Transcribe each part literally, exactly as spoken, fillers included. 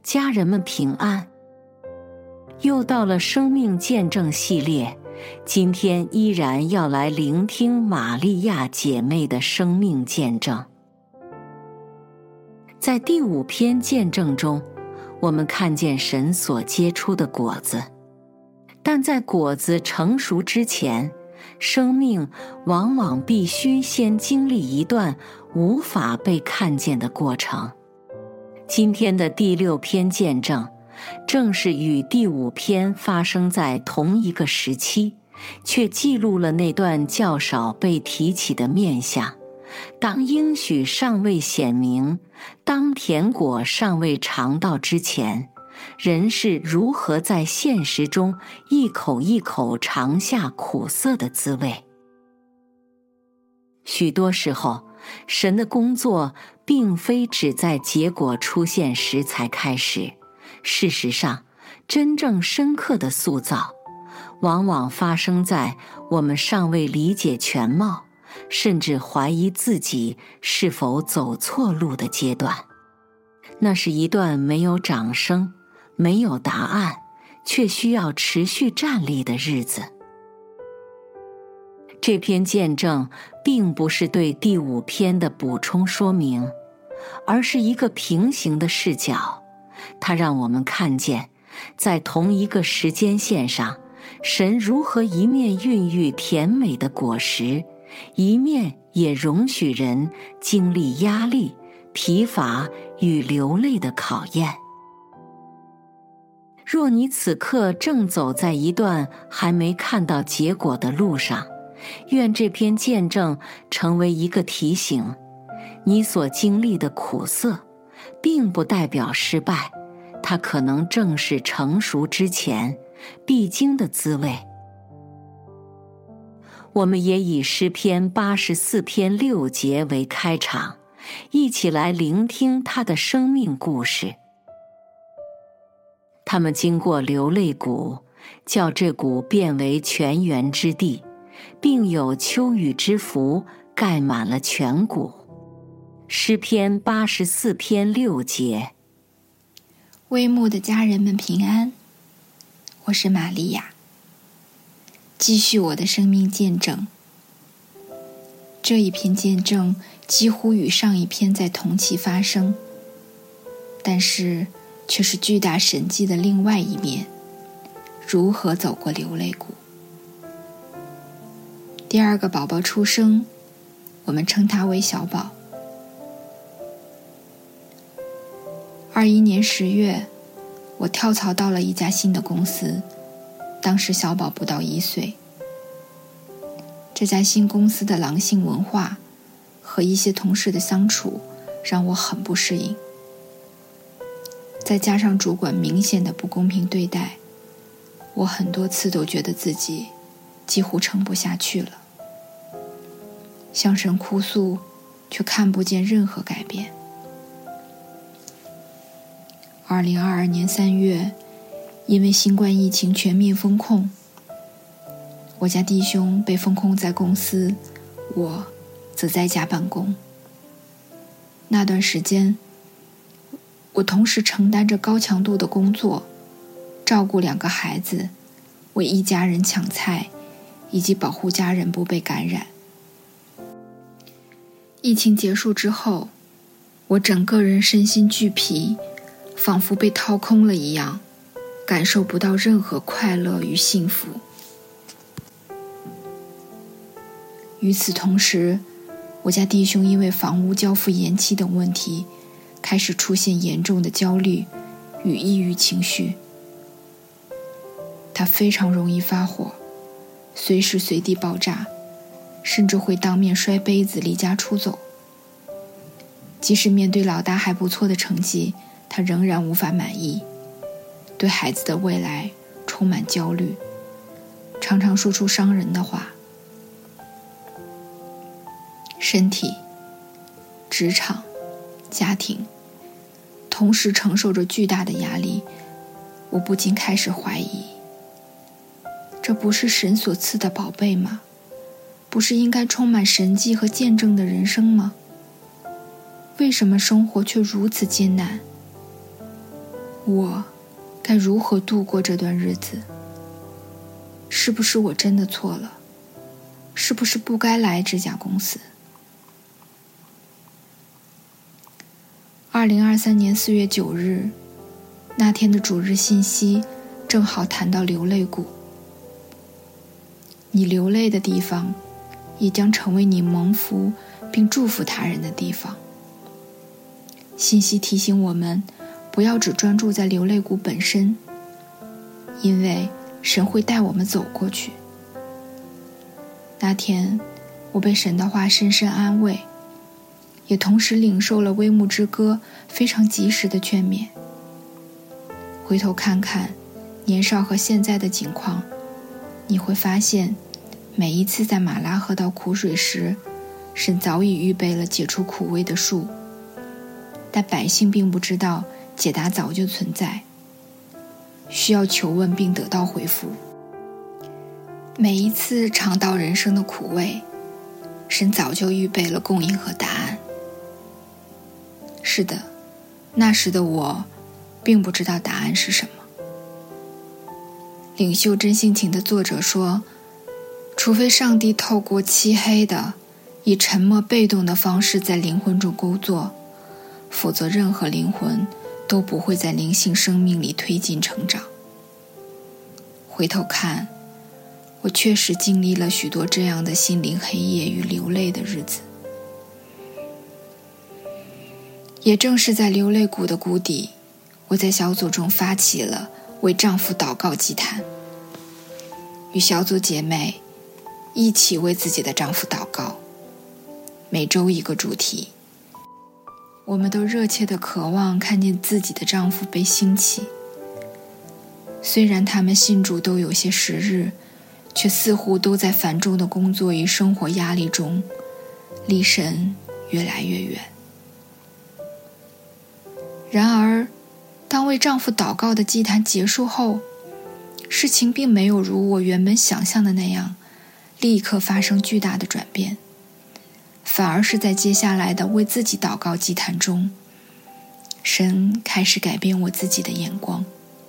家人们平安。又到了生命见证系列，今天依然要来聆听玛利亚姐妹的生命见证。在第五篇见证中，我们看见神所结出的果子，但在果子成熟之前，生命往往必须先经历一段无法被看见的过程。今天的第六篇见证，正是与第五篇发生在同一个时期，却记录了那段较少被提起的面相。当应许尚未显明，当甜果尚未尝到之前，人是如何在现实中一口一口尝下苦涩的滋味。许多时候，神的工作并非只在结果出现时才开始，事实上，真正深刻的塑造，往往发生在我们尚未理解全貌，甚至怀疑自己是否走错路的阶段。那是一段没有掌声，没有答案，却需要持续站立的日子。这篇见证并不是对第五篇的补充说明，而是一个平行的视角。它让我们看见，在同一个时间线上，神如何一面孕育甜美的果实，一面也容许人经历压力、疲乏与流泪的考验。若你此刻正走在一段还没看到结果的路上，愿这篇见证成为一个提醒，你所经历的苦涩，并不代表失败，它可能正是成熟之前必经的滋味。我们也以诗篇八十四篇六节为开场，一起来聆听他的生命故事。他们经过流泪谷，叫这谷变为泉源之地，并有秋雨之福盖满了全谷。诗篇八十四篇六节。 微牧的家人们平安，我是玛利亚。继续我的生命见证。这一篇见证几乎与上一篇在同期发生，但是却是巨大神迹的另外一面，如何走过流泪谷。第二个宝宝出生，我们称他为小宝。二一年十月，我跳槽到了一家新的公司，当时小宝不到一岁。这家新公司的狼性文化和一些同事的相处让我很不适应，再加上主管明显的不公平对待，我很多次都觉得自己几乎撑不下去了。向神哭诉，却看不见任何改变。二零二二年三月，因为新冠疫情全面封控，我家弟兄被封控在公司，我则在家办公。那段时间，我同时承担着高强度的工作，照顾两个孩子，为一家人抢菜，以及保护家人不被感染。疫情结束之后，我整个人身心俱疲，仿佛被掏空了一样，感受不到任何快乐与幸福。与此同时，我家弟兄因为房屋交付延期等问题，开始出现严重的焦虑与抑郁情绪。他非常容易发火，随时随地爆炸，甚至会当面摔杯子离家出走。即使面对老大还不错的成绩，他仍然无法满意，对孩子的未来充满焦虑，常常说出伤人的话。身体、职场、家庭同时承受着巨大的压力，我不禁开始怀疑，这不是神所赐的宝贝吗？不是应该充满神迹和见证的人生吗？为什么生活却如此艰难？ 我该如何度过这段日子？是不是我真的错了？是不是不该来这家公司？二零二三年四月九日，那天的主日信息正好谈到流泪谷。你流泪的地方，也将成为你蒙福并祝福他人的地方。信息提醒我们，不要只专注在流泪谷本身，因为神会带我们走过去。那天，我被神的话深深安慰，也同时领受了微木之歌非常及时的劝勉。回头看看年少和现在的景况，你会发现，每一次在马拉喝到苦水时，神早已预备了解除苦味的树，但百姓并不知道解答早就存在，需要求问并得到回复。每一次尝到人生的苦味，神早就预备了供应和答案。是的，那时的我并不知道答案是什么。领袖真性情的作者说，除非上帝透过漆黑的以沉默被动的方式在灵魂中工作，否则任何灵魂都不会在灵性生命里推进成长。回头看，我确实经历了许多这样的心灵黑夜与流泪的日子。也正是在流泪谷的谷底，我在小组中发起了为丈夫祷告祭坛，与小组姐妹一起为自己的丈夫祷告，每周一个主题。我们都热切地渴望看见自己的丈夫被兴起。虽然他们信主都有些时日，却似乎都在繁重的工作与生活压力中，离神越来越远。然而，当为丈夫祷告的祭坛结束后，事情并没有如我原本想象的那样，立刻发生巨大的转变，反而是在接下来的为自己祷告祭坛中，神开始改变我自己的眼光。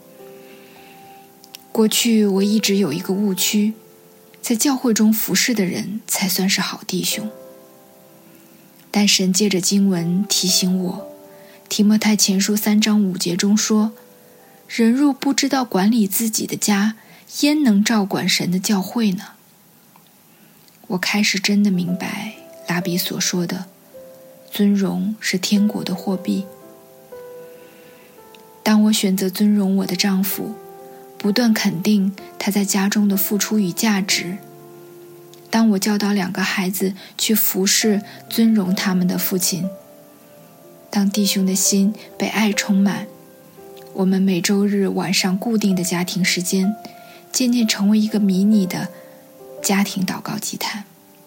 过去我一直有一个误区，在教会中服侍的人才算是好弟兄。但神借着经文提醒我，提摩太前书三章五节中说，人若不知道管理自己的家，焉能照管神的教会呢？我开始真的明白拉比所说的，尊荣是天国的货币。当我选择尊荣我的丈夫，不断肯定他在家中的付出与价值，当我教导两个孩子去服侍尊荣他们的父亲，当弟兄的心被爱充满，我们每周日晚上固定的家庭时间渐渐成为一个迷你的家庭祷告祭坛。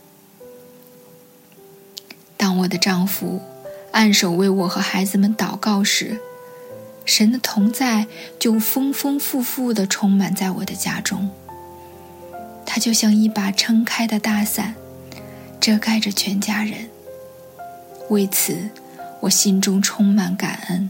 当我的丈夫按手为我和孩子们祷告时，神的同在就丰丰富富地充满在我的家中，它就像一把撑开的大伞，遮盖着全家人。为此，我心中充满感恩。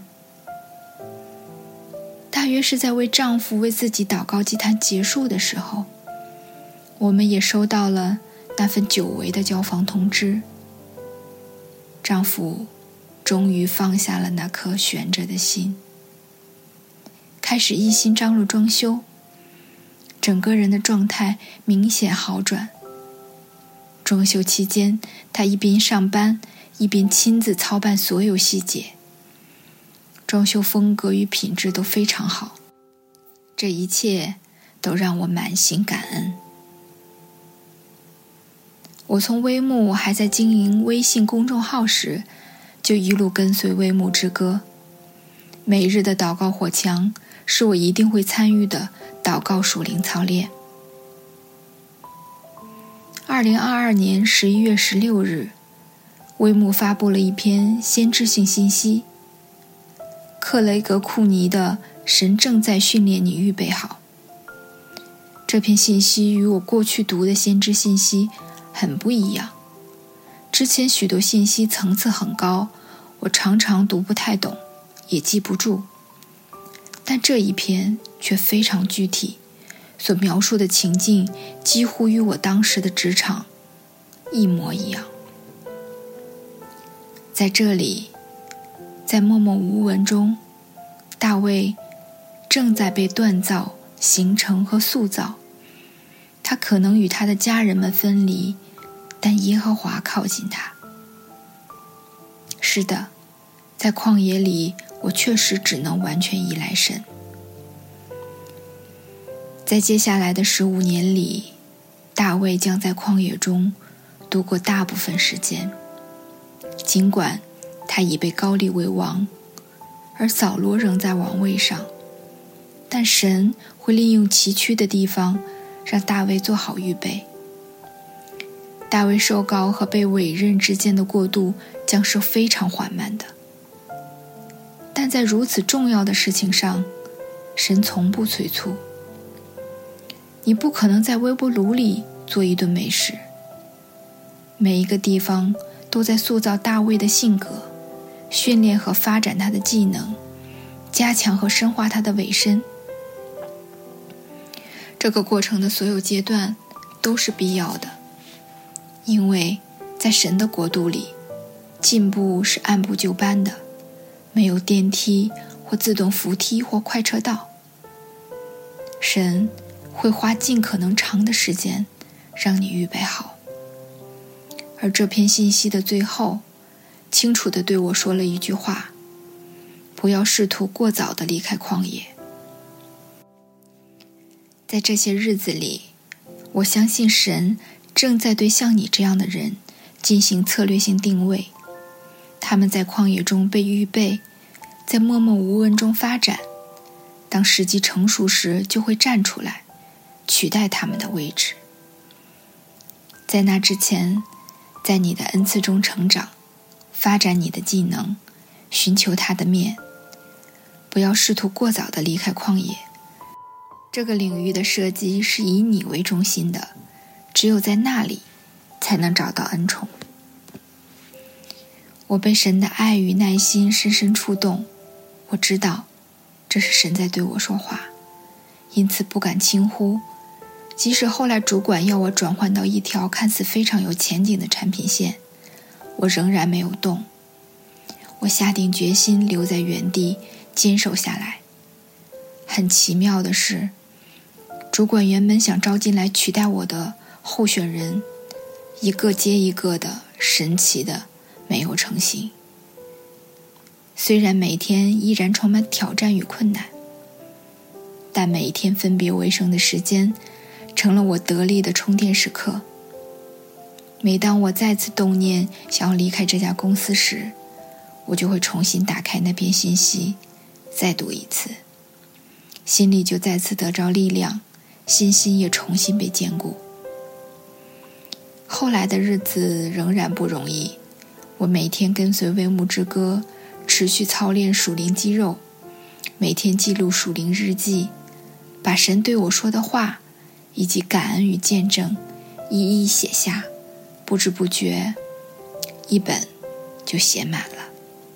大约是在为丈夫为自己祷告祭坛结束的时候，我们也收到了那份久违的交房通知。丈夫终于放下了那颗悬着的心，开始一心张罗装修，整个人的状态明显好转。装修期间，他一边上班，一边亲自操办所有细节。装修风格与品质都非常好，这一切都让我满心感恩。我从微木还在经营微信公众号时，就一路跟随微木之歌。每日的祷告火墙是我一定会参与的祷告属灵操练。二零二二年十一月十六日，微木发布了一篇先知性信息，克雷格库尼的神正在训练你预备好。这篇信息与我过去读的先知信息很不一样，之前许多信息层次很高，我常常读不太懂，也记不住。 但这一篇却非常具体，所描述的情境几乎与我当时的职场一模一样。在这里，在默默无闻中，大卫正在被锻造、形成和塑造。他可能与他的家人们分离，但耶和华靠近他。是的，在旷野里，我确实只能完全依赖神。在接下来的十五年里，大卫将在旷野中度过大部分时间。尽管他已被高立为王，而扫罗仍在王位上，但神会利用崎岖的地方让大卫做好预备。大卫受膏和被委任之间的过渡将是非常缓慢的，但在如此重要的事情上，神从不催促。你不可能在微波炉里做一顿美食。每一个地方都在塑造大卫的性格，训练和发展他的技能，加强和深化他的委身。这个过程的所有阶段都是必要的，因为在神的国度里，进步是按部就班的，没有电梯或自动扶梯或快车道。神会花尽可能长的时间让你预备好。而这篇信息的最后，清楚地对我说了一句话：不要试图过早地离开旷野。在这些日子里，我相信神正在对像你这样的人进行策略性定位。他们在旷野中被预备，在默默无闻中发展，当时机成熟时就会站出来，取代他们的位置。在那之前，在你的恩赐中成长，发展你的技能，寻求他的面。不要试图过早地离开旷野。这个领域的设计是以你为中心的，只有在那里才能找到恩宠。我被神的爱与耐心深深触动，我知道这是神在对我说话，因此不敢轻忽。即使后来主管要我转换到一条看似非常有前景的产品线，我仍然没有动。我下定决心留在原地，坚守下来。很奇妙的是，主管原本想招进来取代我的候选人，一个接一个的神奇的没有成型。虽然每天依然充满挑战与困难，但每一天分别为圣的时间成了我得力的充电时刻。每当我再次动念想要离开这家公司时，我就会重新打开那篇信息，再读一次，心里就再次得着力量，信心也重新被坚固。后来的日子仍然不容易，我每天跟随为牧之歌，持续操练属灵肌肉，每天记录属灵日记，把神对我说的话以及感恩与见证一一写下，不知不觉一本就写满了。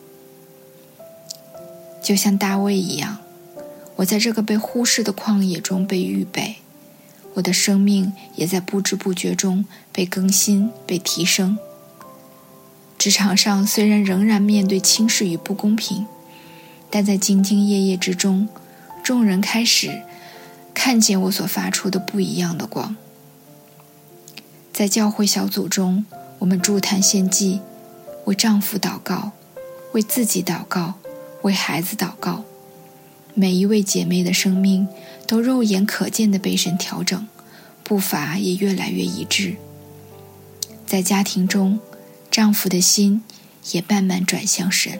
就像大卫一样，我在这个被忽视的旷野中被预备，我的生命也在不知不觉中被更新、被提升。职场上虽然仍然面对轻视与不公平，但在兢兢业业之中，众人开始看见我所发出的不一样的光。在教会小组中，我们筑坛献祭，为丈夫祷告，为自己祷告，为孩子祷告。每一位姐妹的生命都肉眼可见地被神调整，步伐也越来越一致。在家庭中，丈夫的心也慢慢转向神。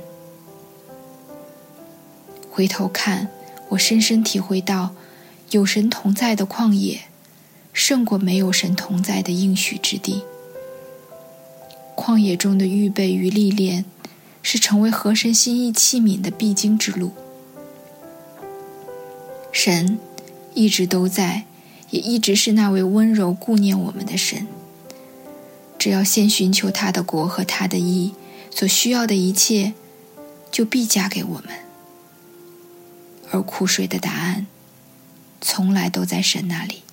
回头看，我深深体会到，有神同在的旷野胜过没有神同在的应许之地。旷野中的预备与历练是成为合神心意器皿的必经之路。神一直都在，也一直是那位温柔顾念我们的神。只要先寻求他的国和他的义，所需要的一切就必加给我们。 而苦水的答案从来都在神那里。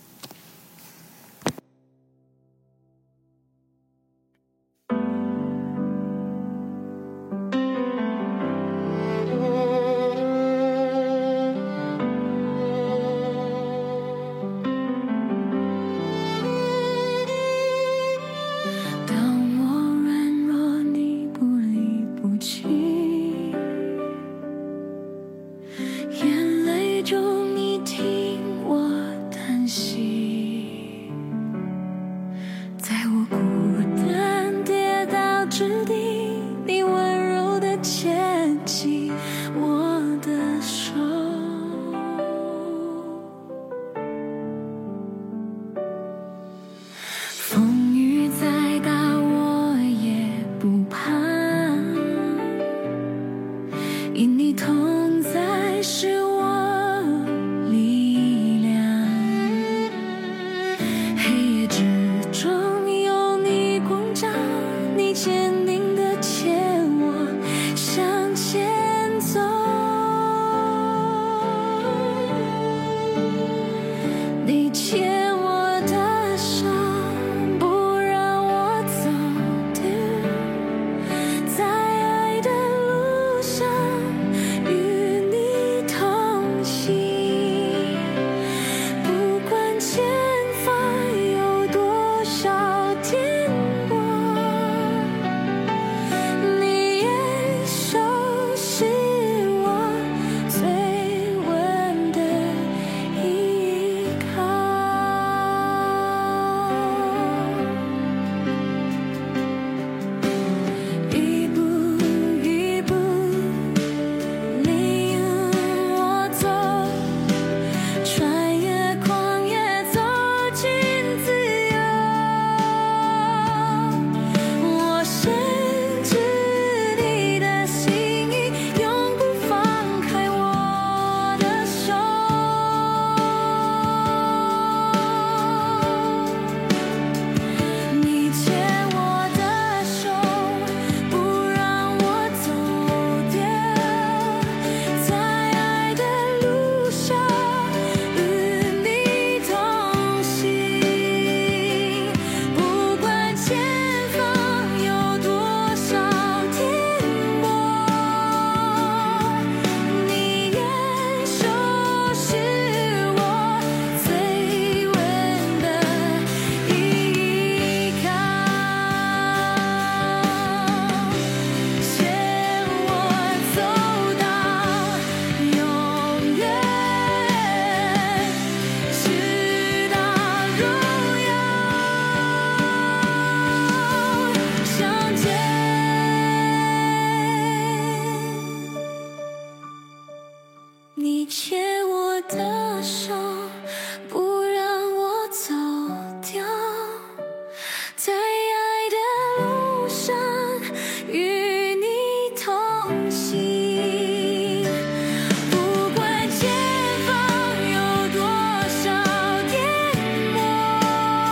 你牵我的手，不让我走掉，在爱的路上与你同行，不管前方有多少颠簸，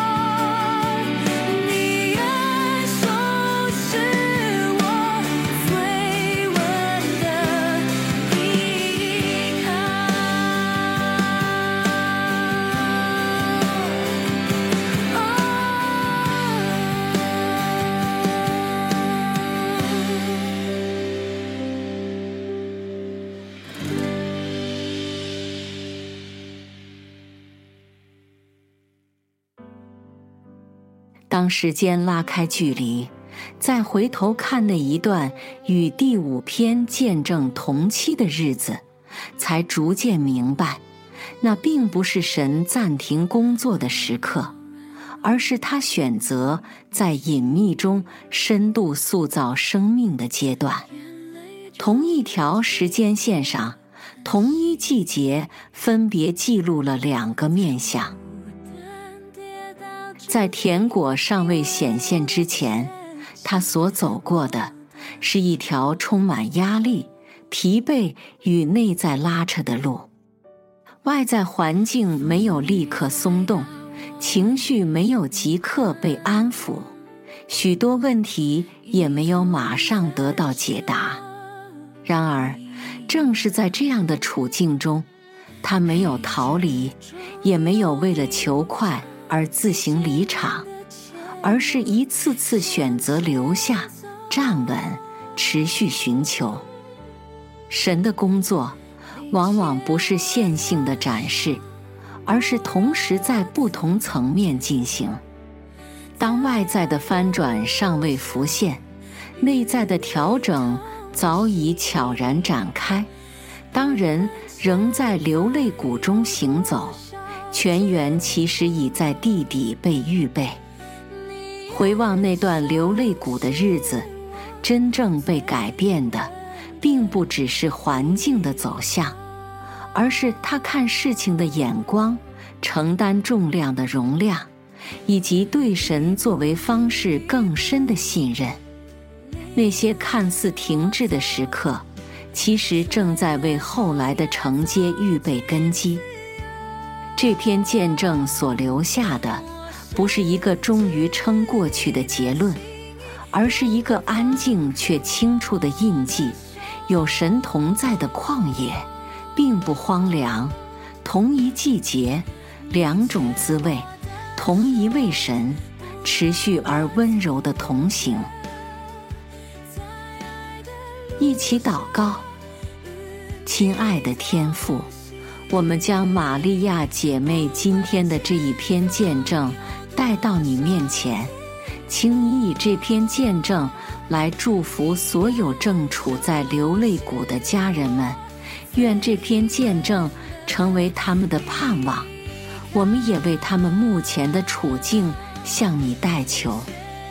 你愿手是我最稳的依靠。 当时间拉开距离，再回头看那一段与第五篇见证同期的日子，才逐渐明白，那并不是神暂停工作的时刻，而是他选择在隐秘中深度塑造生命的阶段。同一条时间线上，同一季节，分别记录了两个面向。在甜果尚未显现之前，他所走过的是一条充满压力、疲惫与内在拉扯的路。外在环境没有立刻松动，情绪没有即刻被安抚，许多问题也没有马上得到解答。然而， 正是在这样的处境中，他没有逃离，也没有为了求快而自行离场，而是一次次选择留下，站稳，持续寻求。神的工作往往不是线性的展示，而是同时在不同层面进行。当外在的翻转尚未浮现，内在的调整早已悄然展开。当人仍在流泪谷中行走，泉源其实已在地底被预备。回望那段流泪谷的日子，真正被改变的并不只是环境的走向，而是他看事情的眼光，承担重量的容量，以及对神作为方式更深的信任。那些看似停滞的时刻，其实正在为后来的承接预备根基。这篇见证所留下的，不是一个终于撑过去的结论，而是一个安静却清楚的印记。有神同在的旷野，并不荒凉。同一季节，两种滋味，同一位神，持续而温柔的同行。一起祷告。亲爱的天父，我们将玛利亚姐妹今天的这一篇见证带到你面前，请你以这篇见证来祝福所有正处在流泪谷的家人们，愿这篇见证成为他们的盼望。我们也为他们目前的处境向你代求。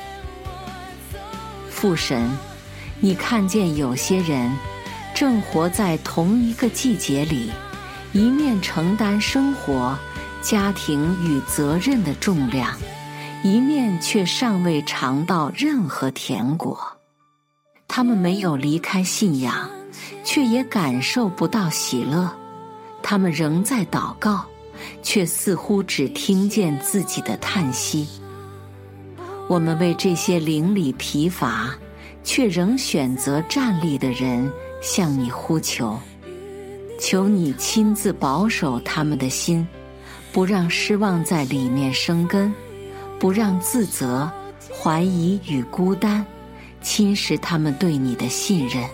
父神，你看见有些人正活在同一个季节里，一面承担生活、家庭与责任的重量，一面却尚未尝到任何甜果。他们没有离开信仰，却也感受不到喜乐。他们仍在祷告，却似乎只听见自己的叹息。我们为这些灵里疲乏却仍选择站立的人向你呼求，求你亲自保守他们的心，不让失望在里面生根，不让自责、怀疑与孤单侵蚀他们对你的信任。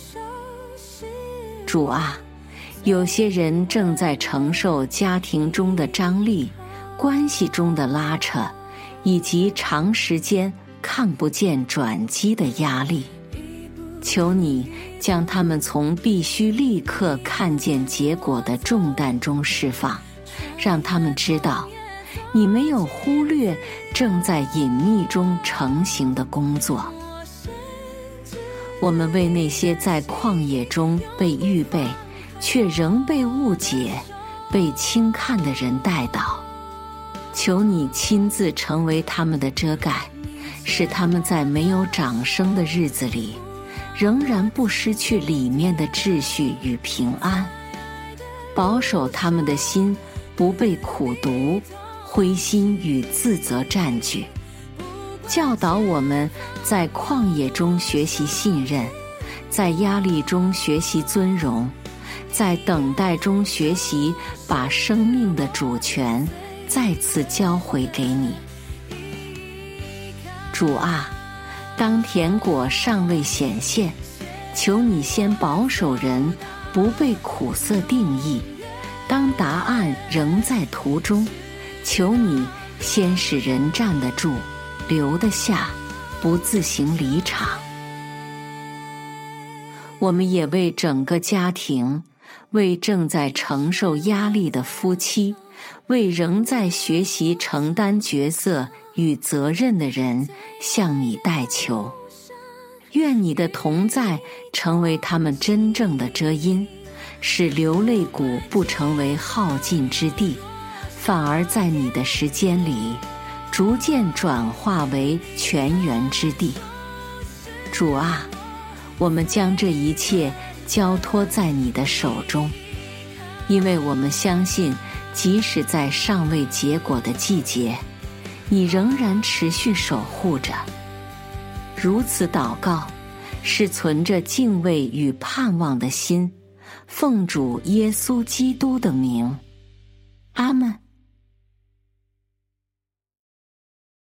主啊，有些人正在承受家庭中的张力、关系中的拉扯，以及长时间看不见转机的压力。求你将他们从必须立刻看见结果的重担中释放，让他们知道你没有忽略正在隐秘中成型的工作。我们为那些在旷野中被预备却仍被误解、被轻看的人代祷，求你亲自成为他们的遮盖，使他们在没有掌声的日子里仍然不失去里面的秩序与平安，保守他们的心不被苦毒、灰心与自责占据，教导我们在旷野中学习信任，在压力中学习尊荣，在等待中学习把生命的主权再次交回给你。主啊，当甜果尚未显现，求你先保守人不被苦涩定义；当答案仍在途中，求你先使人站得住、留得下，不自行离场。我们也为整个家庭，为正在承受压力的夫妻，为仍在学习承担角色与责任的人向你代求。愿你的同在成为他们真正的遮阴，使流泪谷不成为耗尽之地，反而在你的时间里逐渐转化为泉源之地。主啊，我们将这一切交托在你的手中，因为我们相信即使在尚未结果的季节，你仍然持续守护着。如此祷告，是存着敬畏与盼望的心， 奉主耶稣基督的名，阿们。